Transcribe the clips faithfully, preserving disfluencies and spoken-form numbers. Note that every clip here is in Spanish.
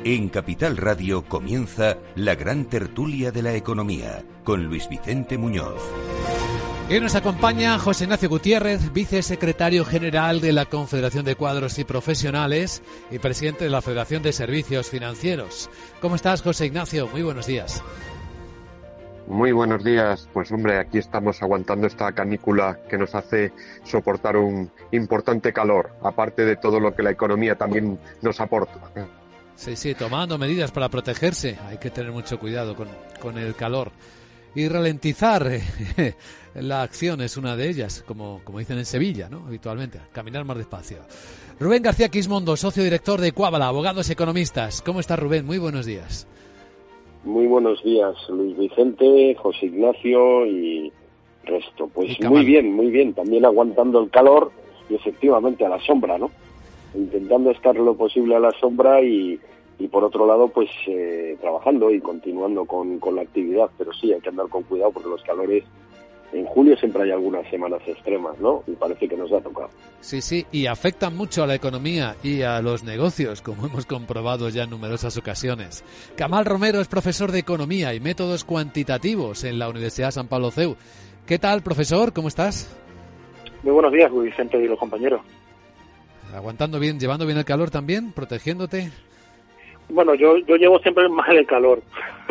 En Capital Radio comienza la gran tertulia de la economía con Luis Vicente Muñoz. Y nos acompaña José Ignacio Gutiérrez, vicesecretario general de la Confederación de Cuadros y Profesionales y presidente de la Federación de Servicios Financieros. ¿Cómo estás, José Ignacio? Muy buenos días. Muy buenos días. Pues hombre, aquí estamos aguantando esta canícula que nos hace soportar un importante calor, aparte de todo lo que la economía también nos aporta. Sí, sí, tomando medidas para protegerse. Hay que tener mucho cuidado con, con el calor. Y ralentizar eh, la acción es una de ellas, como, como dicen en Sevilla, ¿no? Habitualmente, caminar más despacio. Rubén García Quismondo, socio director de Cuábala, abogados economistas. ¿Cómo está, Rubén? Muy buenos días. Muy buenos días, Luis Vicente, José Ignacio y resto. Pues muy bien, muy bien. También aguantando el calor y efectivamente a la sombra, ¿no? Intentando estar lo posible a la sombra y, y por otro lado, pues eh, trabajando y continuando con, con la actividad. Pero sí, hay que andar con cuidado porque los calores... En julio siempre hay algunas semanas extremas, ¿no? Y parece que nos ha tocado. Sí, sí, y afectan mucho a la economía y a los negocios, como hemos comprobado ya en numerosas ocasiones. Camal Romero es profesor de Economía y Métodos Cuantitativos en la Universidad San Pablo C E U. ¿Qué tal, profesor? ¿Cómo estás? Muy buenos días, Luis Vicente y los compañeros. ¿Aguantando bien, llevando bien el calor también, protegiéndote? Bueno, yo yo llevo siempre más el calor.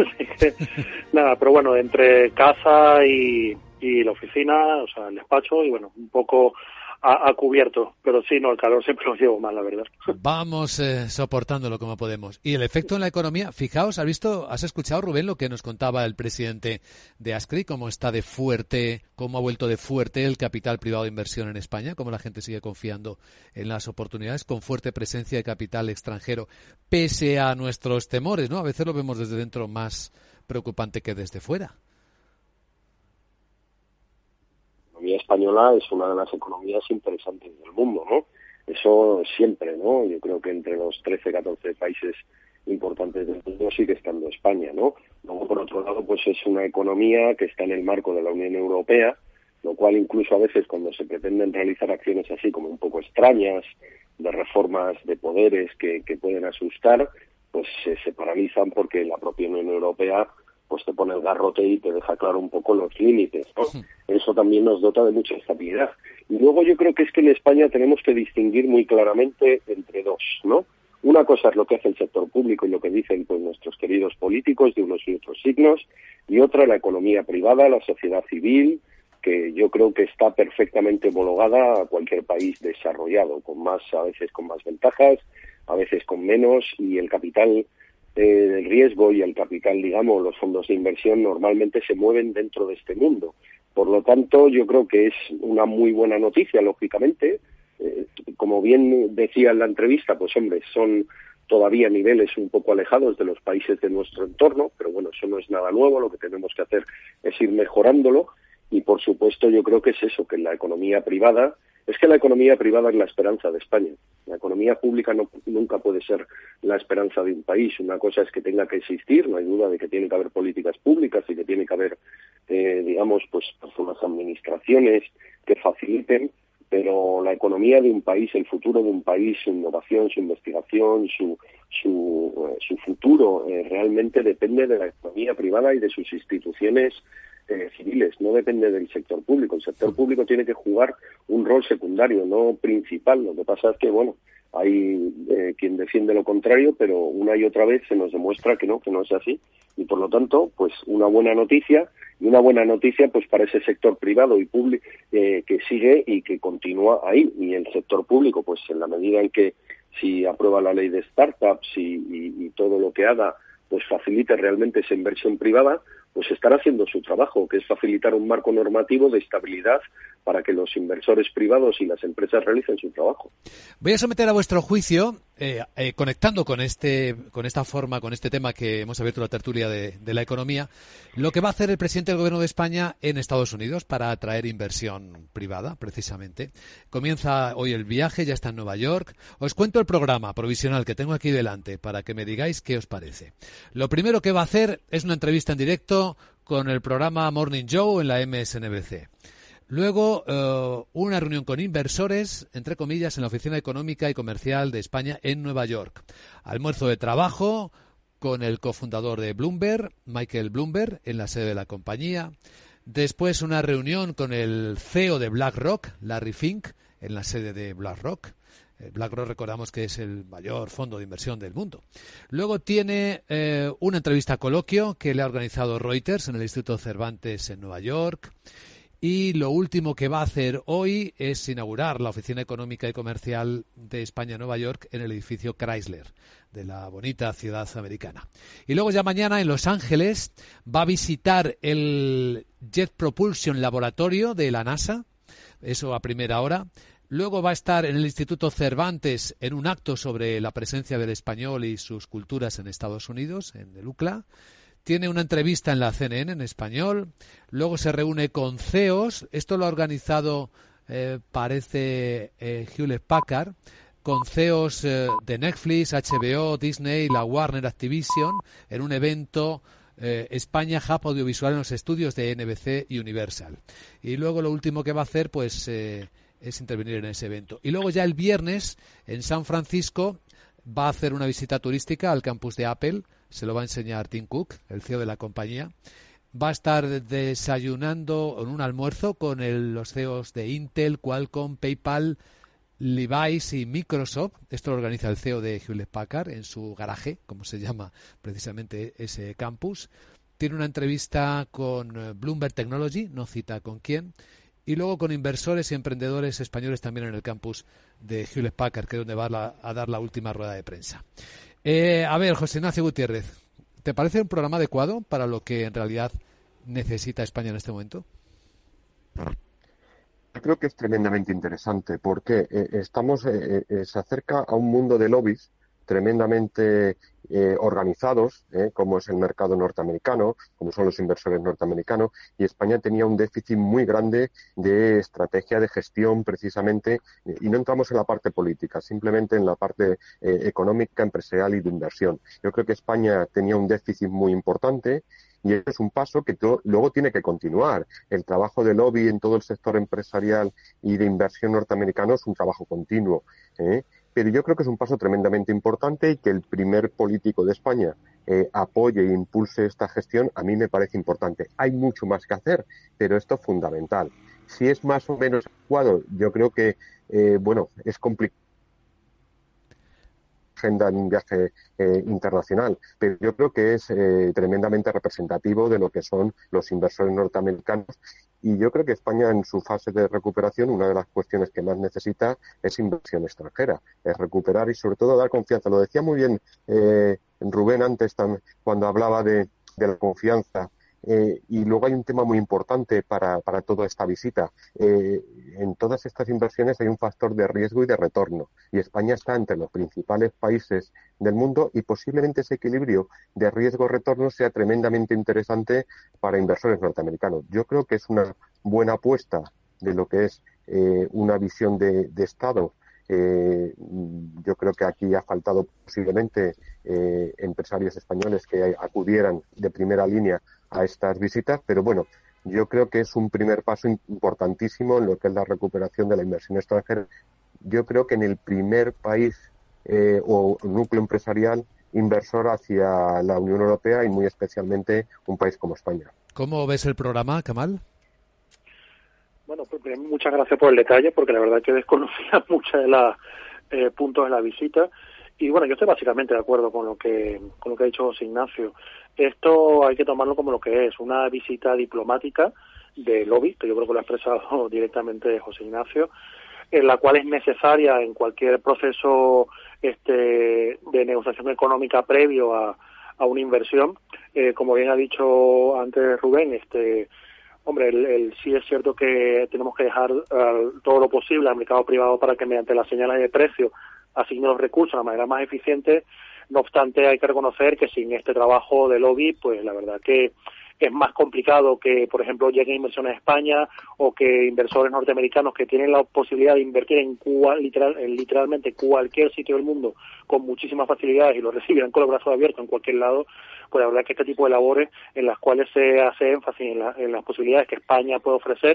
Nada, pero bueno, entre casa y... y la oficina, o sea, el despacho, y bueno, un poco a, a cubierto, pero sí, no, el calor siempre lo llevo mal, la verdad. Vamos eh, soportándolo como podemos. Y el efecto en la economía, fijaos, ¿has visto, has escuchado, Rubén, lo que nos contaba el presidente de ASCRI, cómo está de fuerte, cómo ha vuelto de fuerte el capital privado de inversión en España, cómo la gente sigue confiando en las oportunidades, con fuerte presencia de capital extranjero, pese a nuestros temores, ¿no? A veces lo vemos desde dentro más preocupante que desde fuera. La economía española es una de las economías interesantes del mundo, ¿no? Eso siempre, ¿no? Yo creo que entre los trece, catorce países importantes del mundo sigue estando España, ¿no? Luego, por otro lado, pues es una economía que está en el marco de la Unión Europea, lo cual incluso a veces cuando se pretenden realizar acciones así como un poco extrañas, de reformas de poderes que, que pueden asustar, pues eh, se paralizan porque la propia Unión Europea pues te pone el garrote y te deja claro un poco los límites, ¿no? Sí. Eso también nos dota de mucha estabilidad. Y luego yo creo que es que en España tenemos que distinguir muy claramente entre dos, ¿no? Una cosa es lo que hace el sector público y lo que dicen pues nuestros queridos políticos de unos y otros signos, y otra la economía privada, la sociedad civil, que yo creo que está perfectamente homologada a cualquier país desarrollado, con más, a veces con más ventajas, a veces con menos, y el capital Eh, el riesgo y el capital, digamos, los fondos de inversión normalmente se mueven dentro de este mundo. Por lo tanto, yo creo que es una muy buena noticia, lógicamente. Eh, como bien decía en la entrevista, pues hombre, son todavía niveles un poco alejados de los países de nuestro entorno, pero bueno, eso no es nada nuevo, lo que tenemos que hacer es ir mejorándolo y, por supuesto, yo creo que es eso, que la economía privada, es que la economía privada es la esperanza de España. La economía pública no, nunca puede ser la esperanza de un país. Una cosa es que tenga que existir, no hay duda de que tiene que haber políticas públicas y que tiene que haber, eh, digamos, pues unas administraciones que faciliten, pero la economía de un país, el futuro de un país, su innovación, su investigación, su su, eh, su futuro eh, realmente depende de la economía privada y de sus instituciones Eh, civiles, no depende del sector público. El sector público tiene que jugar un rol secundario, no principal. Lo que pasa es que, bueno, hay eh, quien defiende lo contrario, pero una y otra vez se nos demuestra que no, que no es así. Y por lo tanto, pues una buena noticia, y una buena noticia pues para ese sector privado y público eh, que sigue y que continúa ahí. Y el sector público, pues en la medida en que si aprueba la ley de startups y, y, y todo lo que haga, pues facilite realmente esa inversión privada, pues estará haciendo su trabajo, que es facilitar un marco normativo de estabilidad para que los inversores privados y las empresas realicen su trabajo. Voy a someter a vuestro juicio, eh, eh, conectando con este, con esta forma, con este tema que hemos abierto la tertulia de, de la economía, lo que va a hacer el presidente del Gobierno de España en Estados Unidos para atraer inversión privada, precisamente. Comienza hoy el viaje, ya está en Nueva York. Os cuento el programa provisional que tengo aquí delante para que me digáis qué os parece. Lo primero que va a hacer es una entrevista en directo con el programa Morning Joe en la M S N B C. Luego, uh, una reunión con inversores, entre comillas, en la Oficina Económica y Comercial de España en Nueva York. Almuerzo de trabajo con el cofundador de Bloomberg, Michael Bloomberg, en la sede de la compañía. Después, una reunión con el C E O de BlackRock, Larry Fink, en la sede de BlackRock. BlackRock, recordamos que es el mayor fondo de inversión del mundo. Luego tiene eh, una entrevista coloquio que le ha organizado Reuters en el Instituto Cervantes en Nueva York. Y lo último que va a hacer hoy es inaugurar la Oficina Económica y Comercial de España en Nueva York en el edificio Chrysler de la bonita ciudad americana. Y luego ya mañana en Los Ángeles va a visitar el Jet Propulsion Laboratorio de la NASA, eso a primera hora. Luego va a estar en el Instituto Cervantes en un acto sobre la presencia del español y sus culturas en Estados Unidos, en el U C L A. Tiene una entrevista en la C N N en español, luego se reúne con C E Os, esto lo ha organizado, eh, parece, eh, Hewlett Packard, con C E Os eh, de Netflix, H B O, Disney, la Warner Activision, en un evento eh, España Hub Audiovisual en los estudios de N B C y Universal. Y luego lo último que va a hacer, pues, eh, es intervenir en ese evento. Y luego ya el viernes, en San Francisco, va a hacer una visita turística al campus de Apple. Se lo va a enseñar Tim Cook, el C E O de la compañía. Va a estar desayunando en un almuerzo con el, los C E Os de Intel, Qualcomm, PayPal, Levi's y Microsoft. Esto lo organiza el C E O de Hewlett Packard en su garaje, como se llama precisamente ese campus. Tiene una entrevista con Bloomberg Technology, no cita con quién. Y luego con inversores y emprendedores españoles también en el campus de Hewlett Packard, que es donde va a, la, a dar la última rueda de prensa. Eh, a ver, José Ignacio Gutiérrez, ¿te parece un programa adecuado para lo que en realidad necesita España en este momento? Yo creo que es tremendamente interesante porque eh, estamos eh, eh, se acerca a un mundo de lobbies tremendamente eh, organizados, eh, como es el mercado norteamericano, como son los inversores norteamericanos, y España tenía un déficit muy grande de estrategia de gestión precisamente, eh, y no entramos en la parte política, simplemente en la parte eh, económica, empresarial y de inversión. Yo creo que España tenía un déficit muy importante, y eso es un paso que to- luego tiene que continuar. El trabajo de lobby en todo el sector empresarial y de inversión norteamericano es un trabajo continuo, ¿eh? Pero yo creo que es un paso tremendamente importante y que el primer político de España eh, apoye e impulse esta gestión, a mí me parece importante. Hay mucho más que hacer, pero esto es fundamental. Si es más o menos adecuado, yo creo que, eh, bueno, es complicado agenda en un viaje eh, internacional, pero yo creo que es eh, tremendamente representativo de lo que son los inversores norteamericanos, y yo creo que España en su fase de recuperación, una de las cuestiones que más necesita es inversión extranjera, es recuperar y sobre todo dar confianza. Lo decía muy bien eh, Rubén antes tam, cuando hablaba de, de la confianza. Eh, y luego hay un tema muy importante para, para toda esta visita. Eh, en todas estas inversiones hay un factor de riesgo y de retorno. Y España está entre los principales países del mundo y posiblemente ese equilibrio de riesgo-retorno sea tremendamente interesante para inversores norteamericanos. Yo creo que es una buena apuesta de lo que es eh, una visión de, de Estado. Eh, yo creo que aquí ha faltado posiblemente eh, empresarios españoles que acudieran de primera línea a estas visitas, pero bueno, yo creo que es un primer paso importantísimo en lo que es la recuperación de la inversión extranjera. Yo creo que en el primer país eh, o núcleo empresarial inversor hacia la Unión Europea y muy especialmente un país como España. ¿Cómo ves el programa, Kamal? Bueno, pues muchas gracias por el detalle, porque la verdad que desconocía muchos de los eh, puntos de la visita. Y bueno, yo estoy básicamente de acuerdo con lo que con lo que ha dicho José Ignacio. Esto hay que tomarlo como lo que es, una visita diplomática de lobby, que yo creo que lo ha expresado directamente José Ignacio, en la cual es necesaria en cualquier proceso este de negociación económica previo a, a una inversión. Eh, como bien ha dicho antes Rubén, este hombre, el, el, sí es cierto que tenemos que dejar uh, todo lo posible al mercado privado para que mediante las señales de precio asigne los recursos de la manera más eficiente. No obstante, hay que reconocer que sin este trabajo de lobby, pues la verdad que es más complicado que, por ejemplo, lleguen inversiones a España o que inversores norteamericanos que tienen la posibilidad de invertir en cual, literal, en literalmente cualquier sitio del mundo con muchísimas facilidades y lo recibirán con los brazos abiertos en cualquier lado, pues la verdad que este tipo de labores en las cuales se hace énfasis en, la, en las posibilidades que España puede ofrecer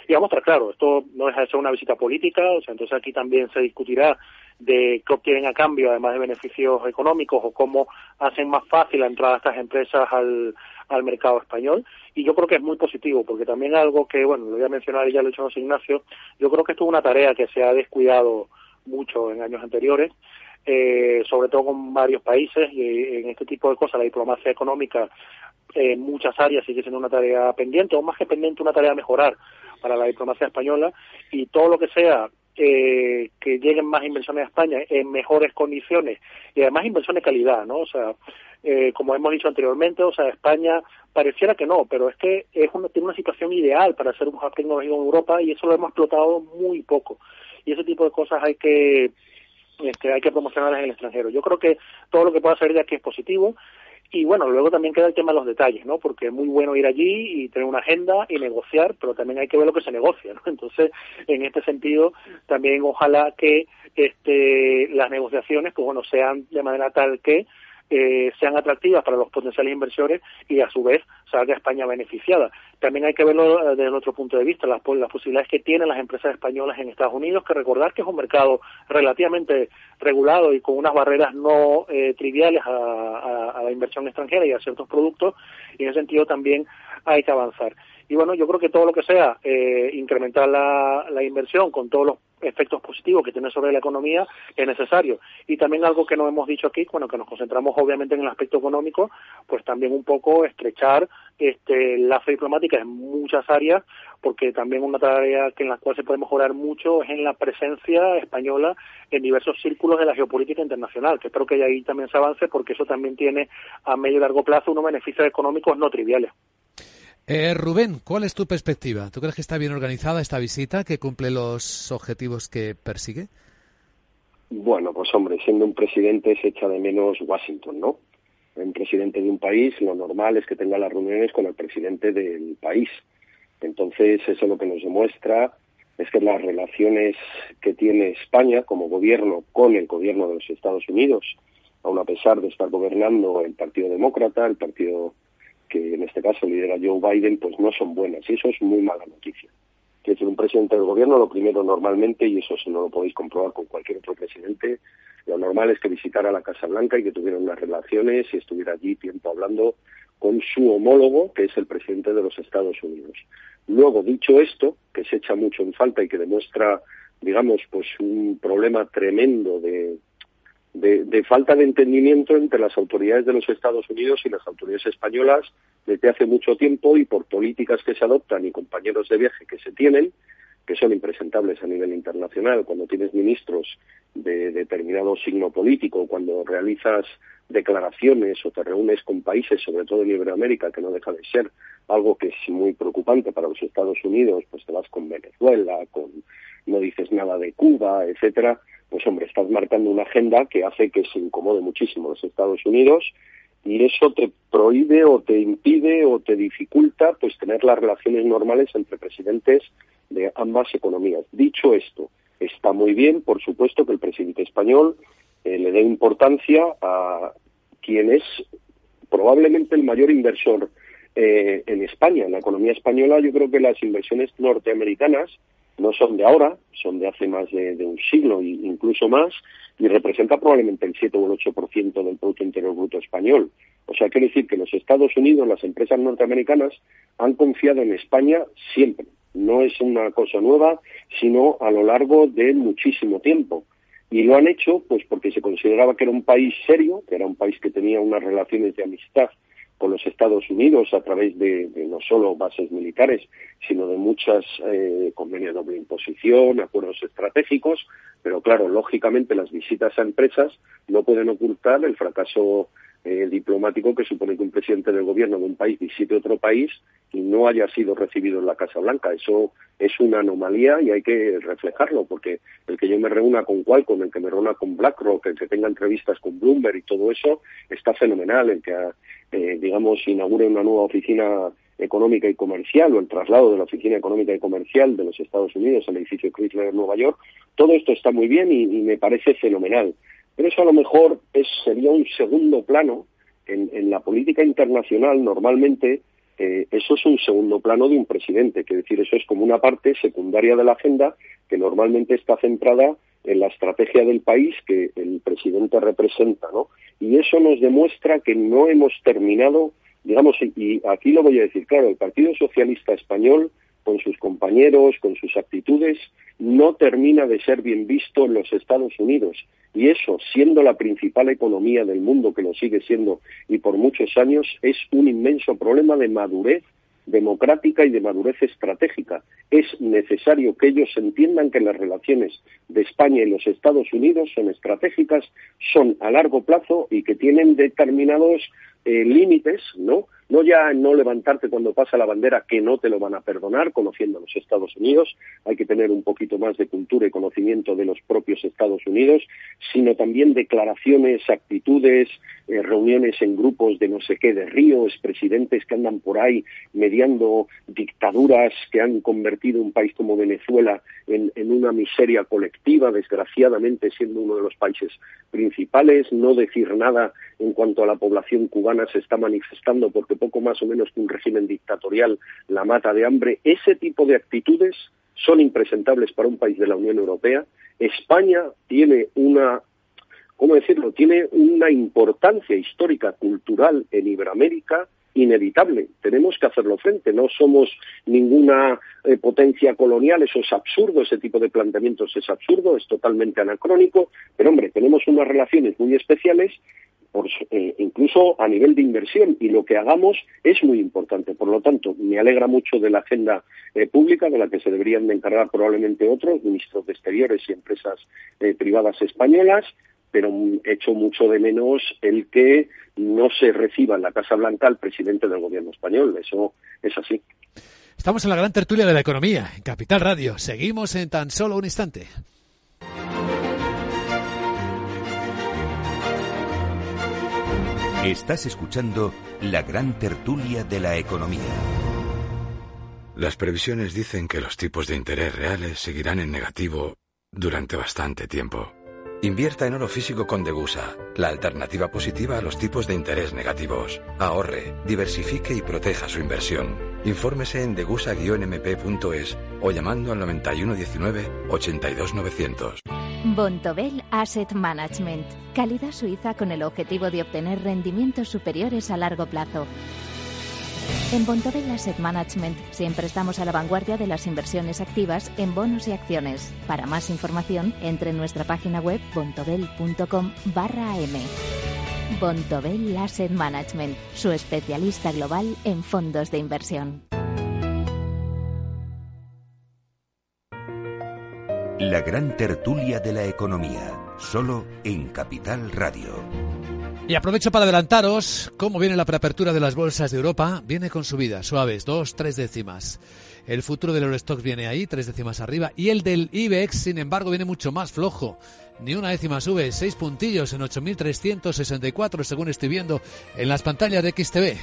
Y vamos a estar claro, esto no deja de ser una visita política, o sea, entonces aquí también se discutirá de qué obtienen a cambio, además de beneficios económicos, o cómo hacen más fácil la entrada de estas empresas al, al mercado español. Y yo creo que es muy positivo, porque también algo que, bueno, lo voy a mencionar y ya lo he hecho José Ignacio, yo creo que esto es una tarea que se ha descuidado mucho en años anteriores, eh, sobre todo con varios países, y en este tipo de cosas la diplomacia económica en muchas áreas sigue siendo una tarea pendiente, o más que pendiente, una tarea a mejorar para la diplomacia española, y todo lo que sea eh, que lleguen más inversiones a España en mejores condiciones, y además inversión de calidad, ¿no? O sea, eh, como hemos dicho anteriormente, o sea, España pareciera que no, pero es que es una, tiene una situación ideal para ser un hub tecnológico en Europa, y eso lo hemos explotado muy poco, y ese tipo de cosas hay que este, hay que promocionarlas en el extranjero. Yo creo que todo lo que pueda salir de aquí es positivo. Y bueno, luego también queda el tema de los detalles, ¿no? Porque es muy bueno ir allí y tener una agenda y negociar, pero también hay que ver lo que se negocia, ¿no? Entonces, en este sentido, también ojalá que este las negociaciones, pues bueno, sean de manera tal que eh, sean atractivas para los potenciales inversores y a su vez salga España beneficiada. También hay que verlo desde el otro punto de vista, las, las posibilidades que tienen las empresas españolas en Estados Unidos, que recordar que es un mercado relativamente regulado y con unas barreras no eh, triviales a, a, a la inversión extranjera y a ciertos productos, y en ese sentido también hay que avanzar. Y bueno, yo creo que todo lo que sea eh, incrementar la, la inversión con todos los efectos positivos que tiene sobre la economía es necesario. Y también algo que no hemos dicho aquí, bueno, que nos concentramos obviamente en el aspecto económico, pues también un poco estrechar este lazo diplomática en muchas áreas, porque también una tarea que en la cual se puede mejorar mucho es en la presencia española en diversos círculos de la geopolítica internacional, que espero que ahí también se avance, porque eso también tiene a medio y largo plazo unos beneficios económicos no triviales. Eh, Rubén, ¿cuál es tu perspectiva? ¿Tú crees que está bien organizada esta visita, que cumple los objetivos que persigue? Bueno, pues hombre, siendo un presidente se echa de menos Washington, ¿no? Un presidente de un país, lo normal es que tenga las reuniones con el presidente del país. Entonces, eso lo que nos demuestra es que las relaciones que tiene España como gobierno con el gobierno de los Estados Unidos, aun a pesar de estar gobernando el Partido Demócrata, el partido que en este caso lidera Joe Biden, pues no son buenas, y eso es muy mala noticia. Que decir, un presidente del gobierno, lo primero normalmente, y eso si no lo podéis comprobar con cualquier otro presidente, lo normal es que visitara la Casa Blanca y que tuviera unas relaciones y estuviera allí tiempo hablando con su homólogo, que es el presidente de los Estados Unidos. Luego, dicho esto, que se echa mucho en falta y que demuestra, digamos, pues un problema tremendo de De, de falta de entendimiento entre las autoridades de los Estados Unidos y las autoridades españolas desde hace mucho tiempo, y por políticas que se adoptan y compañeros de viaje que se tienen, que son impresentables a nivel internacional. Cuando tienes ministros de determinado signo político, cuando realizas declaraciones o te reúnes con países, sobre todo en Iberoamérica, que no deja de ser algo que es muy preocupante para los Estados Unidos, pues te vas con Venezuela, con no dices nada de Cuba, etcétera, pues hombre, estás marcando una agenda que hace que se incomode muchísimo los Estados Unidos, y eso te prohíbe o te impide o te dificulta pues tener las relaciones normales entre presidentes de ambas economías. Dicho esto, está muy bien, por supuesto, que el presidente español eh, le dé importancia a quien es probablemente el mayor inversor eh, en España. En la economía española, yo creo que las inversiones norteamericanas no son de ahora, son de hace más de, de un siglo e incluso más, y representa probablemente el siete o el ocho por ciento del Producto Interior Bruto español. O sea, quiere decir que los Estados Unidos, las empresas norteamericanas, han confiado en España siempre. No es una cosa nueva, sino a lo largo de muchísimo tiempo. Y lo han hecho pues porque se consideraba que era un país serio, que era un país que tenía unas relaciones de amistad con los Estados Unidos a través de, de no solo bases militares, sino de muchas eh, convenios de doble imposición, acuerdos estratégicos, pero claro, lógicamente las visitas a empresas no pueden ocultar el fracaso eh, diplomático que supone que un presidente del gobierno de un país visite otro país y no haya sido recibido en la Casa Blanca. Eso es una anomalía y hay que reflejarlo, porque el que yo me reúna con Qualcomm, el que me reúna con BlackRock, el que tenga entrevistas con Bloomberg y todo eso, está fenomenal. El que, eh, digamos, inaugure una nueva oficina económica y comercial, o el traslado de la oficina económica y comercial de los Estados Unidos al edificio Chrysler en Nueva York, todo esto está muy bien y, y me parece fenomenal. Pero eso a lo mejor es, sería un segundo plano. En, en la política internacional normalmente eh, eso es un segundo plano de un presidente, que decir, eso es como una parte secundaria de la agenda que normalmente está centrada en la estrategia del país que el presidente representa, ¿no? Y eso nos demuestra que no hemos terminado, digamos, y, y aquí lo voy a decir claro, el Partido Socialista Español, con sus compañeros, con sus actitudes, no termina de ser bien visto en los Estados Unidos. Y eso, siendo la principal economía del mundo, que lo sigue siendo, y por muchos años, es un inmenso problema de madurez democrática y de madurez estratégica. Es necesario que ellos entiendan que las relaciones de España y los Estados Unidos son estratégicas, son a largo plazo y que tienen determinados eh, límites, ¿no? No ya no levantarte cuando pasa la bandera, que no te lo van a perdonar, conociendo a los Estados Unidos, hay que tener un poquito más de cultura y conocimiento de los propios Estados Unidos, sino también declaraciones, actitudes, eh, reuniones en grupos de no sé qué, de ríos, presidentes que andan por ahí mediando dictaduras que han convertido un país como Venezuela en, en una miseria colectiva, desgraciadamente siendo uno de los países principales, no decir nada en cuanto a la población cubana se está manifestando porque poco más o menos que un régimen dictatorial la mata de hambre. Ese tipo de actitudes son impresentables para un país de la Unión Europea. España tiene una, ¿cómo decirlo?, tiene una importancia histórica, cultural en Iberoamérica inevitable. Tenemos que hacerlo frente. No somos ninguna eh, potencia colonial. Eso es absurdo. Ese tipo de planteamientos es absurdo, es totalmente anacrónico. Pero, hombre, tenemos unas relaciones muy especiales, por, eh, incluso a nivel de inversión, y lo que hagamos es muy importante. Por lo tanto, me alegra mucho de la agenda eh, pública, de la que se deberían de encargar probablemente otros, ministros de Exteriores y empresas eh, privadas españolas, pero echo mucho de menos el que no se reciba en la Casa Blanca al presidente del gobierno español. Eso es así. Estamos en la gran tertulia de la economía, en Capital Radio. Seguimos en tan solo un instante. Estás escuchando la gran tertulia de la economía. Las previsiones dicen que los tipos de interés reales seguirán en negativo durante bastante tiempo. Invierta en oro físico con Degusa, la alternativa positiva a los tipos de interés negativos. Ahorre, diversifique y proteja su inversión. Infórmese en degusa guion eme pe punto es o llamando al noventa y uno diecinueve ochenta y dos novecientos. Bontobel Asset Management. Calidad suiza con el objetivo de obtener rendimientos superiores a largo plazo. En Bontobel Asset Management siempre estamos a la vanguardia de las inversiones activas en bonos y acciones. Para más información, entre en nuestra página web bontobel punto com barra am. Bontobel Asset Management, su especialista global en fondos de inversión. La gran tertulia de la economía, solo en Capital Radio. Y aprovecho para adelantaros cómo viene la preapertura de las bolsas de Europa. Viene con subidas suaves, dos, tres décimas. El futuro del Eurostoxx viene ahí, tres décimas arriba. Y el del IBEX, sin embargo, viene mucho más flojo. Ni una décima sube, seis puntillos en ocho mil trescientos sesenta y cuatro, según estoy viendo en las pantallas de X T V.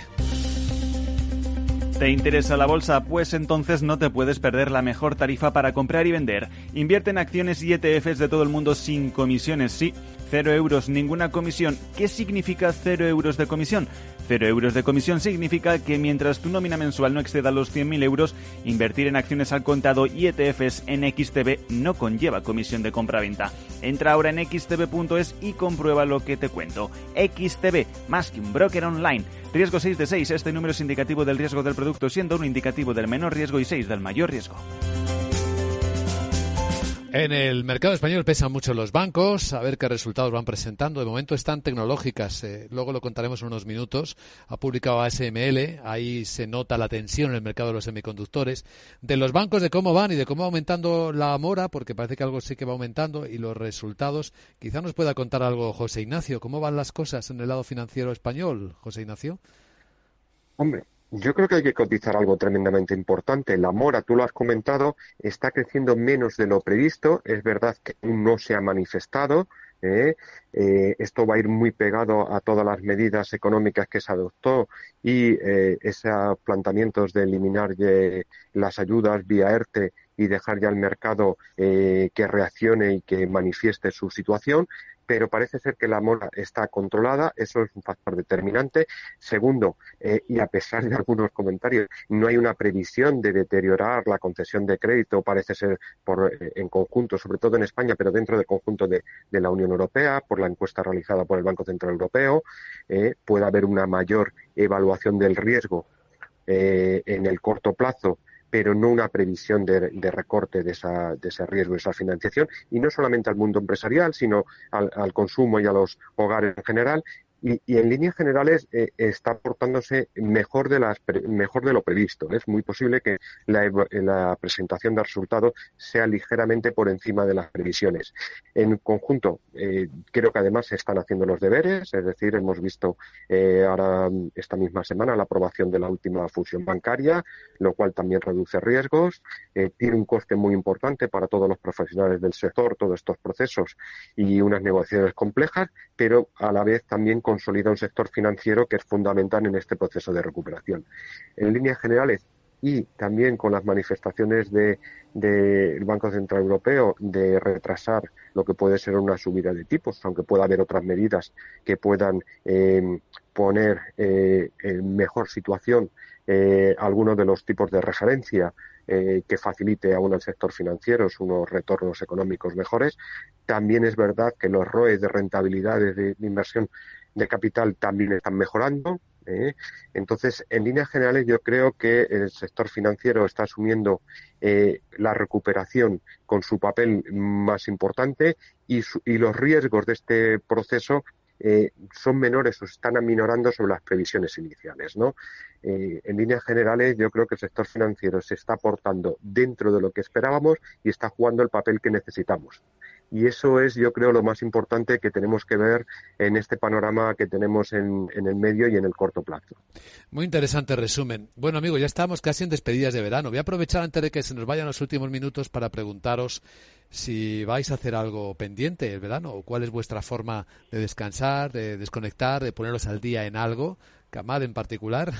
¿Te interesa la bolsa? Pues entonces no te puedes perder la mejor tarifa para comprar y vender. Invierte en acciones y E T Fs de todo el mundo sin comisiones, sí. Cero euros, ninguna comisión. ¿Qué significa cero euros de comisión? Cero euros de comisión significa que mientras tu nómina mensual no exceda los cien mil euros, invertir en acciones al contado y E T Fs en X T B no conlleva comisión de compra-venta. Entra ahora en equis te be punto es y comprueba lo que te cuento. X T B, más que un broker online. Riesgo seis de seis, este número es indicativo del riesgo del producto, siendo uno indicativo del menor riesgo y seis del mayor riesgo. En el mercado español pesan mucho los bancos, a ver qué resultados van presentando. De momento están tecnológicas, eh, luego lo contaremos en unos minutos. Ha publicado A S M L, ahí se nota la tensión en el mercado de los semiconductores. De los bancos, de cómo van y de cómo va aumentando la mora, porque parece que algo sí que va aumentando, y los resultados. Quizá nos pueda contar algo José Ignacio. ¿Cómo van las cosas en el lado financiero español, José Ignacio? Hombre, yo creo que hay que cotizar algo tremendamente importante. La mora, tú lo has comentado, está creciendo menos de lo previsto. Es verdad que aún no se ha manifestado. ¿eh? Eh, esto va a ir muy pegado a todas las medidas económicas que se adoptó y eh, esos planteamientos de eliminar eh, las ayudas vía ERTE y dejar ya el mercado eh, que reaccione y que manifieste su situación. pero parece ser que la mora está controlada, eso es un factor determinante. Segundo, eh, y a pesar de algunos comentarios, no hay una previsión de deteriorar la concesión de crédito, parece ser por eh, en conjunto, sobre todo en España, pero dentro del conjunto de, de la Unión Europea, por la encuesta realizada por el Banco Central Europeo, eh, puede haber una mayor evaluación del riesgo eh, en el corto plazo, pero no una previsión de, de recorte de, esa, de ese riesgo, de esa financiación, y no solamente al mundo empresarial, sino al, al consumo y a los hogares en general. Y, y en líneas generales eh, está portándose mejor de las mejor de lo previsto. Es muy posible que la, la presentación de resultados sea ligeramente por encima de las previsiones. En conjunto, eh, creo que además se están haciendo los deberes, es decir, hemos visto eh, ahora esta misma semana la aprobación de la última fusión bancaria, lo cual también reduce riesgos, eh, tiene un coste muy importante para todos los profesionales del sector, todos estos procesos y unas negociaciones complejas, pero a la vez también consolida un sector financiero que es fundamental en este proceso de recuperación. En líneas generales, y también con las manifestaciones del de, de Banco Central Europeo de retrasar lo que puede ser una subida de tipos, aunque pueda haber otras medidas que puedan eh, poner eh, en mejor situación eh, algunos de los tipos de referencia eh, que facilite aún al sector financiero unos retornos económicos mejores. También es verdad que los R O E de rentabilidades de, de inversión de capital también están mejorando. ¿eh? Entonces, en líneas generales, yo creo que el sector financiero está asumiendo eh, la recuperación con su papel más importante y, su, y los riesgos de este proceso eh, son menores o se están aminorando sobre las previsiones iniciales, ¿no? Eh, en líneas generales, yo creo que el sector financiero se está aportando dentro de lo que esperábamos y está jugando el papel que necesitamos. Y eso es, yo creo, lo más importante que tenemos que ver en este panorama que tenemos en, en el medio y en el corto plazo. Muy interesante resumen. Bueno, amigos, ya estamos casi en despedidas de verano. Voy a aprovechar antes de que se nos vayan los últimos minutos para preguntaros si vais a hacer algo pendiente el verano o cuál es vuestra forma de descansar, de desconectar, de poneros al día en algo. Kamad, en particular.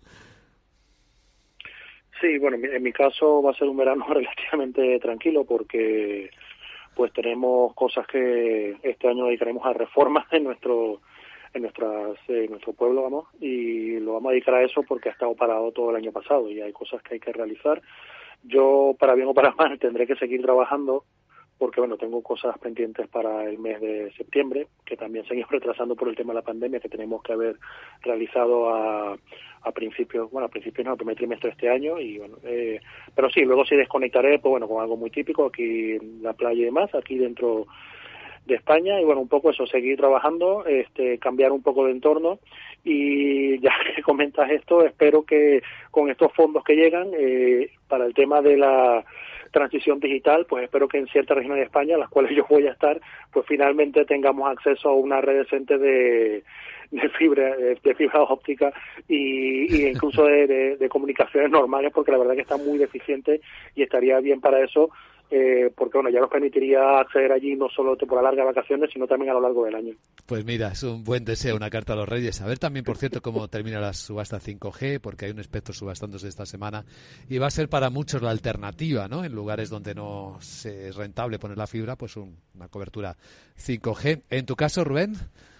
Sí, bueno, en mi caso va a ser un verano relativamente tranquilo porque pues tenemos cosas que este año dedicaremos a reformas en nuestro en nuestras en nuestro pueblo, vamos, y lo vamos a dedicar a eso porque ha estado parado todo el año pasado y hay cosas que hay que realizar. Yo, para bien o para mal, tendré que seguir trabajando porque, bueno, tengo cosas pendientes para el mes de septiembre, que también seguimos retrasando por el tema de la pandemia, que tenemos que haber realizado a, a principios, bueno, a principios no, al primer trimestre de este año, y bueno, eh, pero sí, luego sí desconectaré, pues bueno, con algo muy típico, aquí en la playa y demás, aquí dentro de España, y bueno, un poco eso, seguir trabajando, este, cambiar un poco de entorno, y ya que comentas esto, espero que con estos fondos que llegan, eh, para el tema de la transición digital, pues espero que en ciertas regiones de España, las cuales yo voy a estar, pues finalmente tengamos acceso a una red decente de, de fibra de fibra óptica y, y incluso de, de, de comunicaciones normales, porque la verdad que está muy deficiente y estaría bien para eso, eh, porque bueno, ya nos permitiría acceder allí no solo por la larga vacaciones, sino también a lo largo del año. Pues mira, es un buen deseo, una carta a los Reyes. A ver también, por cierto, cómo termina la subasta cinco G, porque hay un espectro subastándose esta semana y va a ser para muchos la alternativa, ¿no? En lugares donde no es rentable poner la fibra, pues un, una cobertura cinco G. En tu caso, Rubén.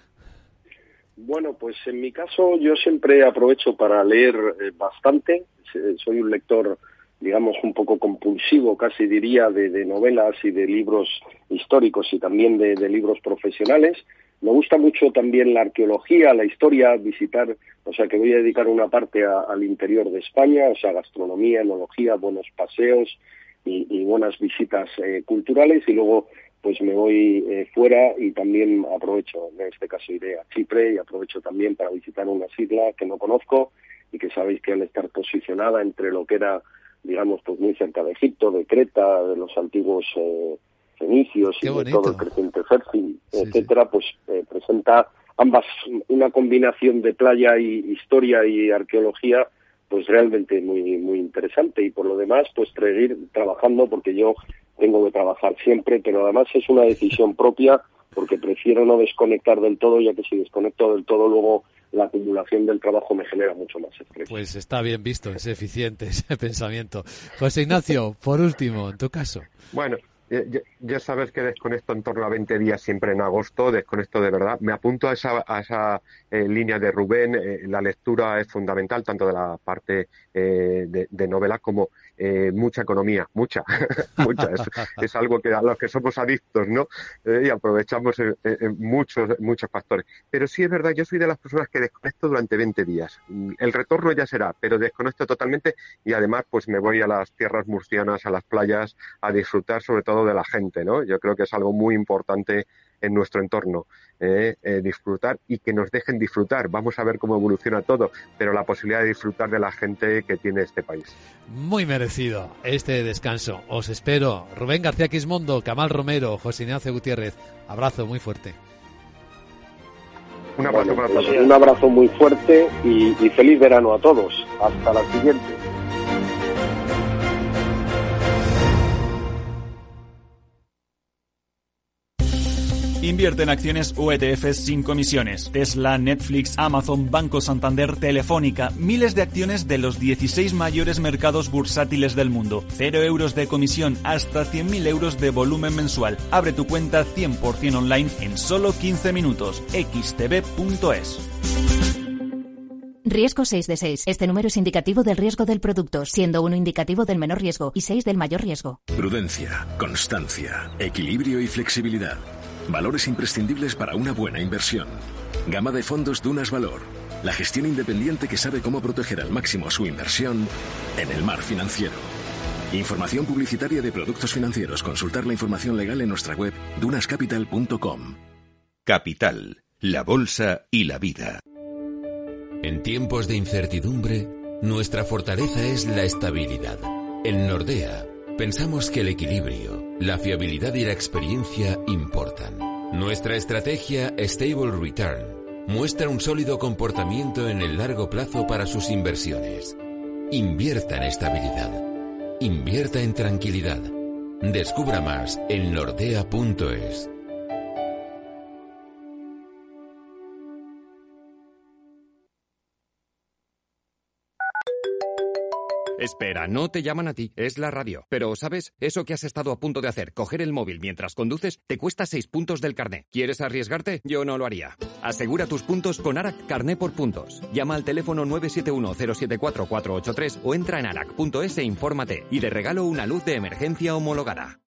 Bueno, pues en mi caso yo siempre aprovecho para leer eh, bastante. Soy un lector, digamos, un poco compulsivo, casi diría, de, de novelas y de libros históricos y también de, de libros profesionales. Me gusta mucho también la arqueología, la historia, visitar, o sea que voy a dedicar una parte a, al interior de España, o sea, gastronomía, enología, buenos paseos y, y buenas visitas eh, culturales, y luego pues me voy eh, fuera y también aprovecho, en este caso iré a Chipre y aprovecho también para visitar unas islas que no conozco y que sabéis que al estar posicionada entre lo que era, digamos, pues muy cerca de Egipto, de Creta, de los antiguos eh, fenicios y de todo el creciente fértil, sí, etcétera, sí. Pues eh, presenta ambas una combinación de playa y historia y arqueología pues realmente muy muy interesante, y por lo demás pues seguir trabajando porque yo tengo que trabajar siempre, pero además es una decisión propia porque prefiero no desconectar del todo, ya que si desconecto del todo luego la acumulación del trabajo me genera mucho más estrés. Pues está bien visto, es eficiente ese pensamiento. José Ignacio, por último, en tu caso. Bueno, Ya, ya sabes que desconecto en torno a veinte días siempre en agosto, desconecto de verdad. Me apunto a esa, a esa eh, línea de Rubén. Eh, la lectura es fundamental, tanto de la parte eh, de, de novela como eh, mucha economía, mucha, mucha. Es, es algo que a los que somos adictos, ¿no? Eh, y aprovechamos en, en muchos, muchos factores. Pero sí es verdad, yo soy de las personas que desconecto durante veinte días. El retorno ya será, pero desconecto totalmente y además pues me voy a las tierras murcianas, a las playas, a disfrutar sobre todo de la gente, ¿no? Yo creo que es algo muy importante en nuestro entorno, eh, eh, disfrutar y que nos dejen disfrutar. Vamos a ver cómo evoluciona todo, pero la posibilidad de disfrutar de la gente que tiene este país. Muy merecido este descanso. Os espero. Rubén García Quismondo, Camal Romero, José Ignacio Gutiérrez. Abrazo muy fuerte. Un abrazo bueno, para todos. Pues un abrazo muy fuerte y, y feliz verano a todos. Hasta la siguiente. Invierte en acciones o E T Fs sin comisiones. Tesla, Netflix, Amazon, Banco Santander, Telefónica. Miles de acciones de los dieciséis mayores mercados bursátiles del mundo. Cero euros de comisión, hasta cien mil euros de volumen mensual. Abre tu cuenta cien por ciento online en solo quince minutos. equis te be punto es. Riesgo seis de seis. Este número es indicativo del riesgo del producto, siendo uno indicativo del menor riesgo y seis del mayor riesgo. Prudencia, constancia, equilibrio y flexibilidad. Valores imprescindibles para una buena inversión. Gama de fondos Dunas Valor. La gestión independiente que sabe cómo proteger al máximo su inversión en el mar financiero. Información publicitaria de productos financieros. Consultar la información legal en nuestra web dunas capital punto com. Capital, la bolsa y la vida. En tiempos de incertidumbre, nuestra fortaleza es la estabilidad. En Nordea, pensamos que el equilibrio, la fiabilidad y la experiencia importan. Nuestra estrategia Stable Return muestra un sólido comportamiento en el largo plazo para sus inversiones. Invierta en estabilidad. Invierta en tranquilidad. Descubra más en nordea punto es. Espera, no te llaman a ti, es la radio. Pero, ¿sabes? Eso que has estado a punto de hacer, coger el móvil mientras conduces, te cuesta seis puntos del carné. ¿Quieres arriesgarte? Yo no lo haría. Asegura tus puntos con Arac Carné por Puntos. Llama al teléfono nueve siete uno cero siete cuatro cuatro ocho tres o entra en arac punto es e infórmate. Y de regalo una luz de emergencia homologada.